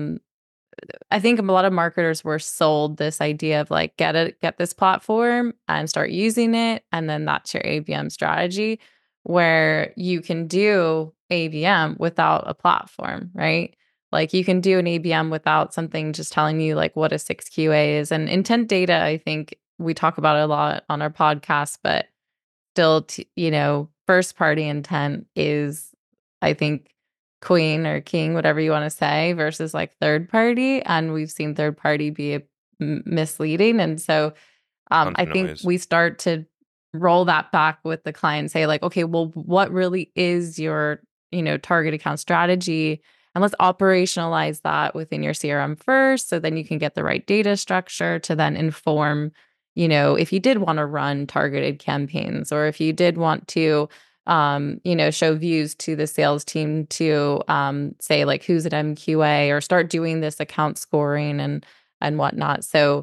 I think a lot of marketers were sold this idea of like, get this platform and start using it. And then that's your ABM strategy, where you can do ABM without a platform, right? Like you can do an ABM without something just telling you like what a 6QA is. And intent data, I think we talk about it a lot on our podcast, but still, first party intent is, I think, queen or king, whatever you want to say, versus like third party. And we've seen third party be misleading. And so I think we start to roll that back with the client, say like, okay, well, what really is your, target account strategy? And let's operationalize that within your CRM first. So then you can get the right data structure to then inform, if you did want to run targeted campaigns, or if you did want to show views to the sales team to say like who's at MQA, or start doing this account scoring and whatnot. So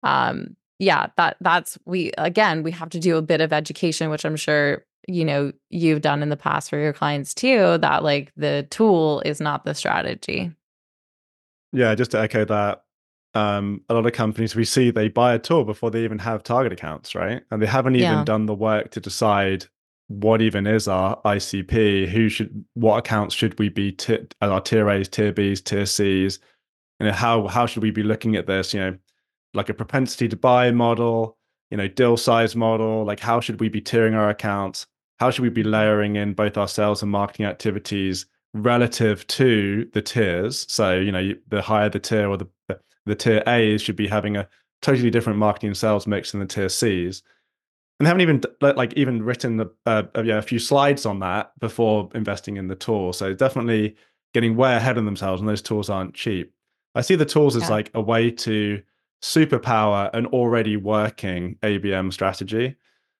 that's we have to do a bit of education, which I'm sure you've done in the past for your clients too, that like the tool is not the strategy. Yeah, just to echo that, a lot of companies we see, they buy a tool before they even have target accounts, right? And they haven't even done the work to decide what even is our ICP, what accounts should we be our tier A's, tier B's, tier C's, how should we be looking at this, like a propensity to buy model, deal size model, like how should we be tiering our accounts? How should we be layering in both our sales and marketing activities relative to the tiers? So, the higher the tier, or the tier A's should be having a totally different marketing and sales mix than the tier C's. And they haven't even written a few slides on that before investing in the tool. So definitely getting way ahead of themselves, and those tools aren't cheap. I see the tools as like a way to superpower an already working ABM strategy.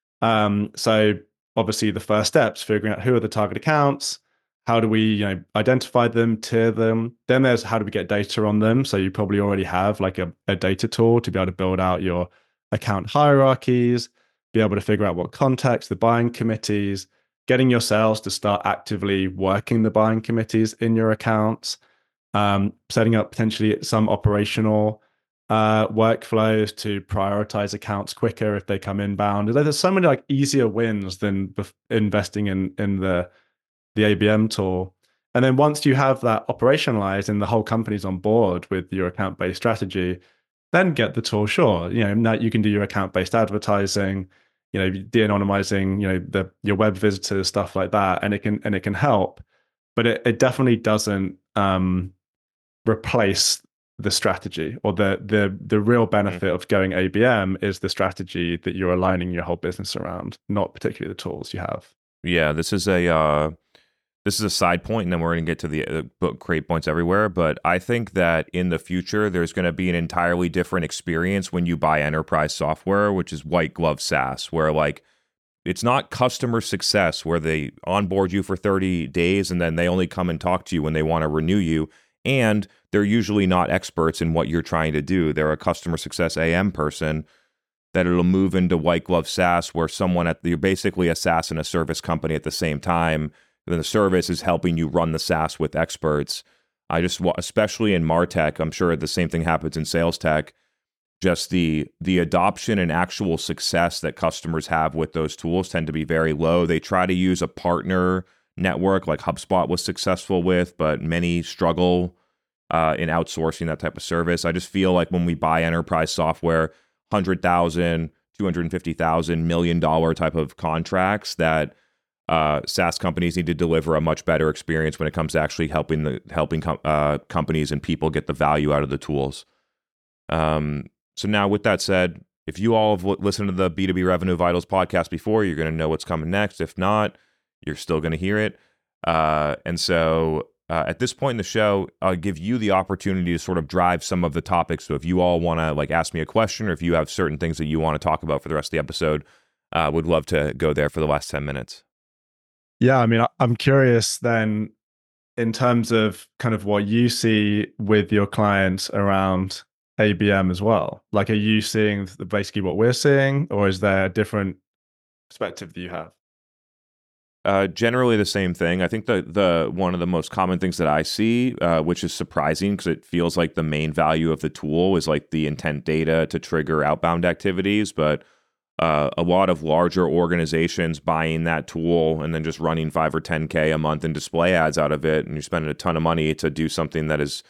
So obviously the first steps, figuring out who are the target accounts, how do we identify them, tier them. Then there's how do we get data on them. So you probably already have like a data tool to be able to build out your account hierarchies, be able to figure out what contacts, the buying committees, getting your sales to start actively working the buying committees in your accounts, setting up potentially some operational workflows to prioritize accounts quicker if they come inbound. There's so many like easier wins than investing in the ABM tool. And then once you have that operationalized and the whole company's on board with your account-based strategy, then get the tool. Sure, now you can do your account-based advertising, de-anonymizing, your web visitors, stuff like that, and it can help, but it definitely doesn't replace the strategy, or the real benefit of going ABM is the strategy that you're aligning your whole business around, not particularly the tools you have. Yeah, this is a side point, and then we're going to get to the book Create Points Everywhere. But I think that in the future, there's going to be an entirely different experience when you buy enterprise software, which is white glove SaaS, where like it's not customer success where they onboard you for 30 days and then they only come and talk to you when they want to renew you. And they're usually not experts in what you're trying to do. They're a customer success AM person. That it'll move into white glove SaaS, where you're basically a SaaS and a service company at the same time. Then the service is helping you run the SaaS with experts. Especially in MarTech, I'm sure the same thing happens in sales tech. Just the adoption and actual success that customers have with those tools tend to be very low. They try to use a partner network like HubSpot was successful with, but many struggle in outsourcing that type of service. I just feel like when we buy enterprise software, $100,000, $250,000, $1 million type of contracts, that SaaS companies need to deliver a much better experience when it comes to actually helping companies and people get the value out of the tools. So now, with that said, if you all have listened to the B2B Revenue Vitals podcast before, you're going to know what's coming next. If not, you're still going to hear it. And so at this point in the show, I'll give you the opportunity to sort of drive some of the topics. So if you all want to like ask me a question, or if you have certain things that you want to talk about for the rest of the episode, would love to go there for the last 10 minutes. Yeah, I mean, I'm curious then, in terms of kind of what you see with your clients around ABM as well. Like, are you seeing basically what we're seeing, or is there a different perspective that you have? Generally the same thing. I think the one of the most common things that I see, which is surprising because it feels like the main value of the tool is like the intent data to trigger outbound activities, but a lot of larger organizations buying that tool and then just running 5 or 10K a month in display ads out of it, and you're spending a ton of money to do something that is,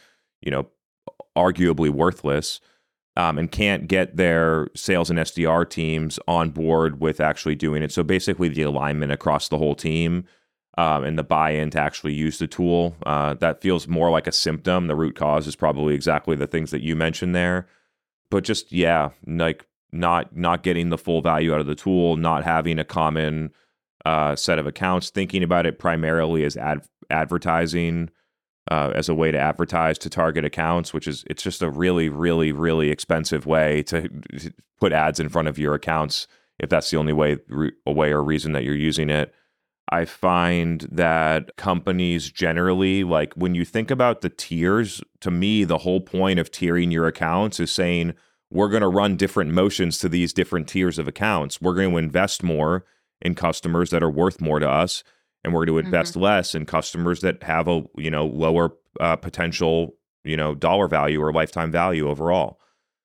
arguably worthless, and can't get their sales and SDR teams on board with actually doing it. So basically the alignment across the whole team and the buy-in to actually use the tool, that feels more like a symptom. The root cause is probably exactly the things that you mentioned there. But just, like not getting the full value out of the tool, not having a common set of accounts, thinking about it primarily as advertising, as a way to advertise to target accounts, it's just a really, really, really expensive way to put ads in front of your accounts if that's the only way or reason that you're using it. I find that companies generally, like when you think about the tiers, to me, the whole point of tiering your accounts is saying, we're going to run different motions to these different tiers of accounts. We're going to invest more in customers that are worth more to us, and we're going to invest less in customers that have a lower potential dollar value or lifetime value overall.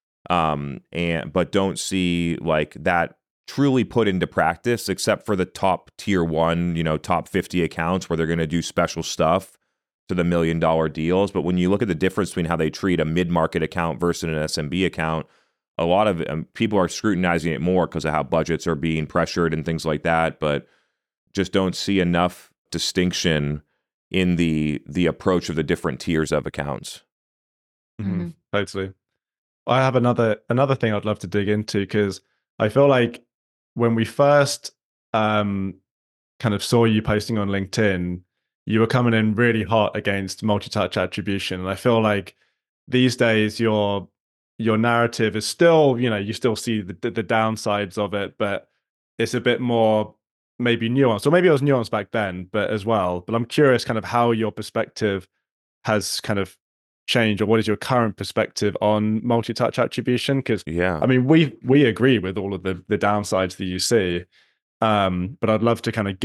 But don't see like that truly put into practice, except for the top tier 1, top 50 accounts where they're going to do special stuff to the $1 million deals. But when you look at the difference between how they treat a mid-market account versus an SMB account, a lot of people are scrutinizing it more because of how budgets are being pressured and things like that, but just don't see enough distinction in the approach of the different tiers of accounts. Totally. I have another thing I'd love to dig into, because I feel like when we first kind of saw you posting on LinkedIn, you were coming in really hot against multi-touch attribution. And I feel like these days your narrative is still, you still see the downsides of it, but it's a bit more maybe nuanced, or maybe it was nuanced back then, but as well. But I'm curious kind of how your perspective has kind of changed, or what is your current perspective on multi-touch attribution? Because I mean, we agree with all of the downsides that you see, but I'd love to kind of get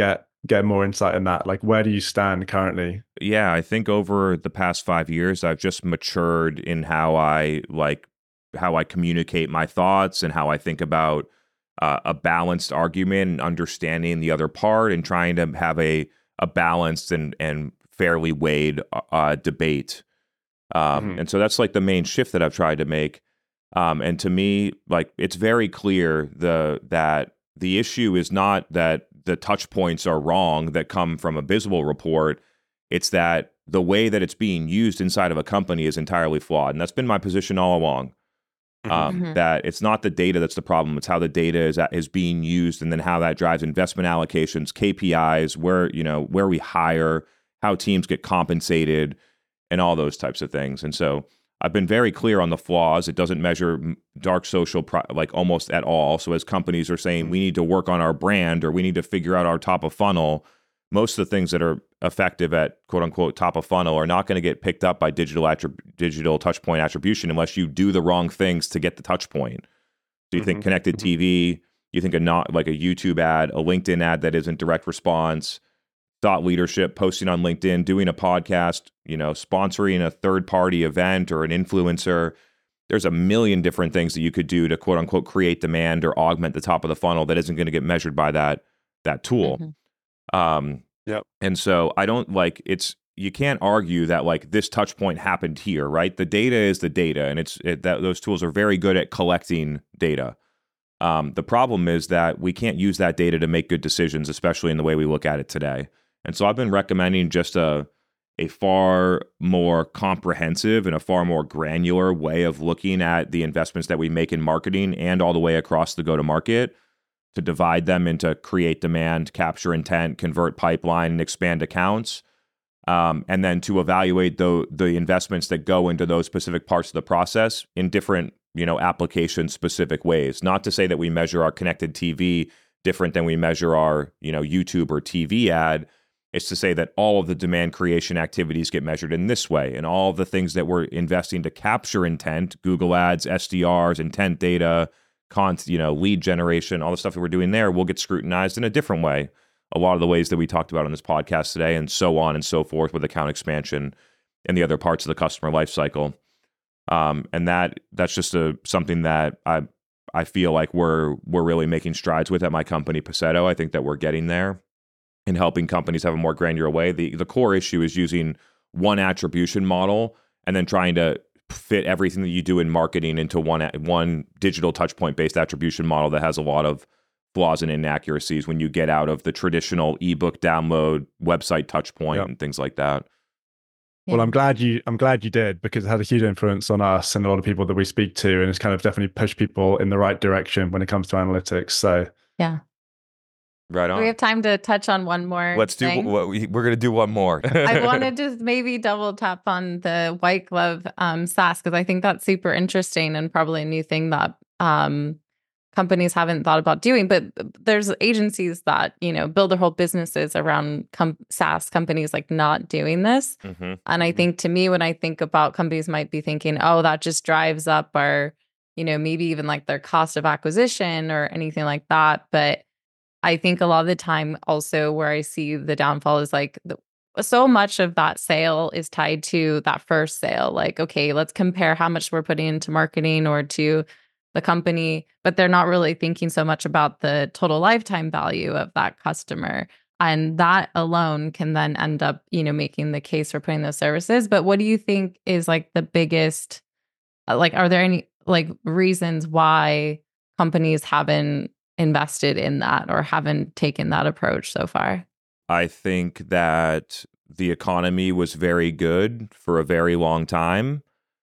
get more insight in that. Like, where do you stand currently? Yeah, I think over the past 5 years, I've just matured in how I communicate my thoughts and how I think about a balanced argument and understanding the other part and trying to have a balanced and fairly weighed debate. And so that's like the main shift that I've tried to make. And to me, like, it's very clear that the issue is not that the touch points are wrong that come from a Bizzable report. It's that the way that it's being used inside of a company is entirely flawed. And that's been my position all along. That it's not the data that's the problem. It's how the data is being used, and then how that drives investment allocations, KPIs, where we hire, how teams get compensated, and all those types of things. And so I've been very clear on the flaws. It doesn't measure dark social like almost at all. So as companies are saying we need to work on our brand or we need to figure out our top of funnel, most of the things that are effective at quote unquote top of funnel are not going to get picked up by digital touch point attribution unless you do the wrong things to get the touch point. So you think connected TV, you think a YouTube ad, a LinkedIn ad that isn't direct response, thought leadership, posting on LinkedIn, doing a podcast, sponsoring a third party event or an influencer. There's a million different things that you could do to quote unquote create demand or augment the top of the funnel that isn't going to get measured by that tool. And so I don't you can't argue that like this touch point happened here, right? The data is the data, and those tools are very good at collecting data. The problem is that we can't use that data to make good decisions, especially in the way we look at it today. And so I've been recommending just a far more comprehensive and a far more granular way of looking at the investments that we make in marketing and all the way across the go-to-market, to divide them into create demand, capture intent, convert pipeline, and expand accounts. And then to evaluate the investments that go into those specific parts of the process in different, application-specific ways. Not to say that we measure our connected TV different than we measure our, YouTube or TV ad. It's to say that all of the demand creation activities get measured in this way, and all of the things that we're investing to capture intent, Google Ads, SDRs, intent data, lead generation, all the stuff that we're doing there will get scrutinized in a different way. A lot of the ways that we talked about on this podcast today, and so on and so forth with account expansion and the other parts of the customer lifecycle. And that's just something that I feel like we're really making strides with at my company, Paceto. I think that we're getting there in helping companies have a more granular way. The core issue is using one attribution model and then trying to fit everything that you do in marketing into one digital touchpoint based attribution model that has a lot of flaws and inaccuracies when you get out of the traditional ebook download, website touchpoint, and things like that. Well, I'm glad you did, because it had a huge influence on us and a lot of people that we speak to, and it's kind of definitely pushed people in the right direction when it comes to analytics. So yeah. Right on. Do we have time to touch on one more? Let's do. We're going to do one more. I want to just maybe double tap on the white glove SaaS, because I think that's super interesting and probably a new thing that companies haven't thought about doing. But there's agencies that build their whole businesses around SaaS companies like not doing this. And I think, to me, when I think about companies might be thinking, oh, that just drives up our, maybe even like their cost of acquisition or anything like that. But I think a lot of the time also where I see the downfall is like so much of that sale is tied to that first sale. Like, okay, let's compare how much we're putting into marketing or to the company, but they're not really thinking so much about the total lifetime value of that customer. And that alone can then end up, making the case for putting those services. But what do you think is like the biggest, are there any reasons why companies haven't invested in that or haven't taken that approach so far? I think that the economy was very good for a very long time.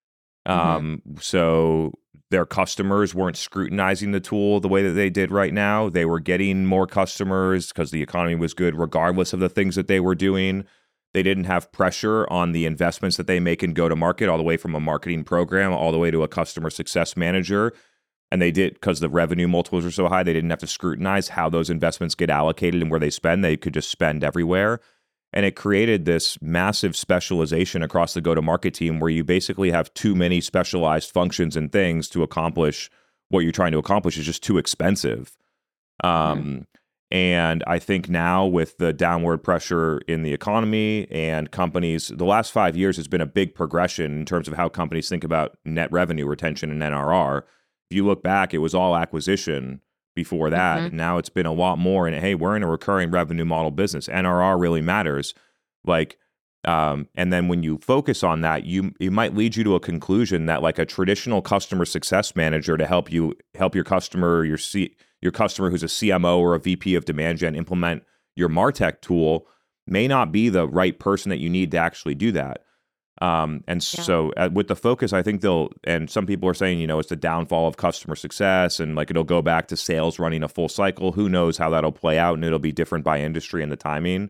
So their customers weren't scrutinizing the tool the way that they did right now. They were getting more customers because the economy was good, regardless of the things that they were doing. They didn't have pressure on the investments that they make in go-to-market, all the way from a marketing program all the way to a customer success manager. And they did, because the revenue multiples are so high, they didn't have to scrutinize how those investments get allocated and where they spend. They could just spend everywhere. And it created this massive specialization across the go-to-market team where you basically have too many specialized functions and things to accomplish what you're trying to accomplish. Is just too expensive. And I think now with the downward pressure in the economy and companies, the last 5 years has been a big progression in terms of how companies think about net revenue retention and NRR. If you look back, it was all acquisition before that. And now it's been a lot more. And hey, we're in a recurring revenue model business. NRR really matters. Like, and then when you focus on that, it might lead you to a conclusion that like a traditional customer success manager to help your customer, your customer who's a CMO or a VP of demand gen implement your MarTech tool may not be the right person that you need to actually do that. So with the focus, I think and some people are saying, it's the downfall of customer success and like it'll go back to sales running a full cycle. Who knows how that'll play out, and it'll be different by industry and the timing.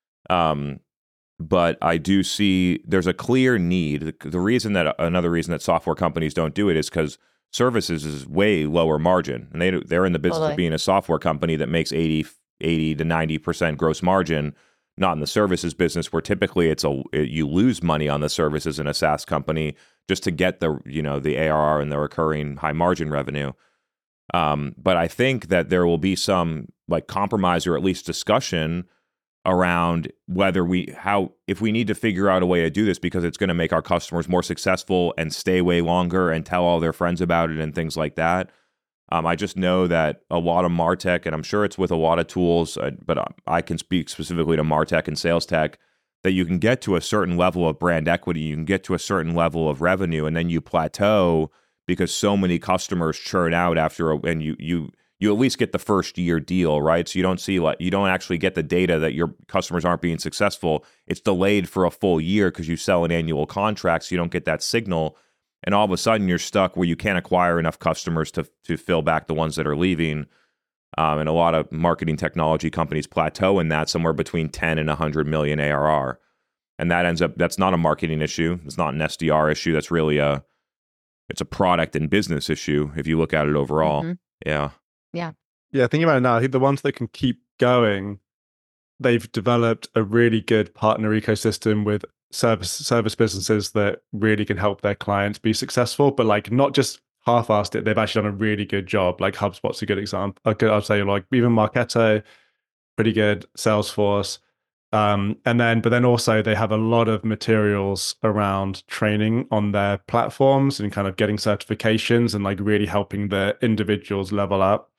But I do see there's a clear need. Another reason that software companies don't do it is because services is way lower margin, and they're in the business of being a software company that makes 80 to 90% gross margin, not in the services business where typically you lose money on the services in a SaaS company just to get the ARR and the recurring high margin revenue. But I think that there will be some like compromise or at least discussion around if we need to figure out a way to do this because it's going to make our customers more successful and stay way longer and tell all their friends about it and things like that. I just know that a lot of MarTech, and I'm sure it's with a lot of tools, but I can speak specifically to MarTech and sales tech, that you can get to a certain level of brand equity, you can get to a certain level of revenue, and then you plateau because so many customers churn out and you at least get the first year deal, right? So you don't actually get the data that your customers aren't being successful. It's delayed for a full year because you sell an annual contract, so you don't get that signal. And all of a sudden you're stuck where you can't acquire enough customers to fill back the ones that are leaving. And a lot of marketing technology companies plateau in that somewhere between 10 and 100 million ARR. And that's not a marketing issue. It's not an SDR issue. That's really it's a product and business issue if you look at it overall. Mm-hmm. Yeah. Yeah, thinking about it now, I think the ones that can keep going, they've developed a really good partner ecosystem with service businesses that really can help their clients be successful, but like not just half-assed it. They've actually done a really good job. Like HubSpot's a good example. I'd say like even Marketo, pretty good. Salesforce. But then also they have a lot of materials around training on their platforms and kind of getting certifications and like really helping the individuals level up.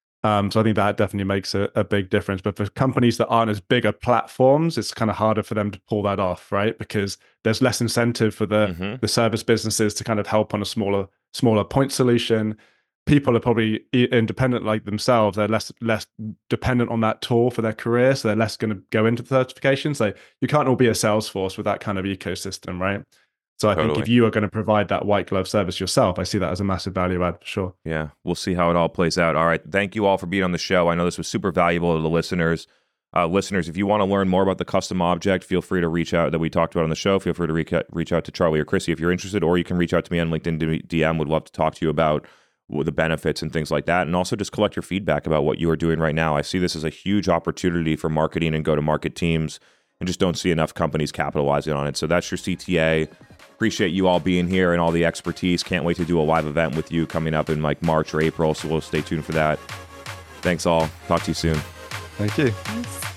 So I think that definitely makes a big difference. But for companies that aren't as big of platforms, it's kind of harder for them to pull that off, right? Because there's less incentive for the service businesses to kind of help on a smaller point solution. People are probably independent like themselves. They're less dependent on that tool for their career, so they're less going to go into the certification. So you can't all be a Salesforce with that kind of ecosystem, right? So I think if you are going to provide that white glove service yourself, I see that as a massive value add for sure. Yeah, we'll see how it all plays out. All right, thank you all for being on the show. I know this was super valuable to the listeners. Listeners, if you want to learn more about the custom object, feel free to reach out that we talked about on the show. Feel free to reach out to Charlie or Chrissy if you're interested, or you can reach out to me on LinkedIn DM. Would love to talk to you about the benefits and things like that, and also just collect your feedback about what you are doing right now. I see this as a huge opportunity for marketing and go-to-market teams, and just don't see enough companies capitalizing on it. So that's your CTA. Appreciate you all being here and all the expertise. Can't wait to do a live event with you coming up in like March or April, so we'll stay tuned for that. Thanks all. Talk to you soon. Thank you. Thanks.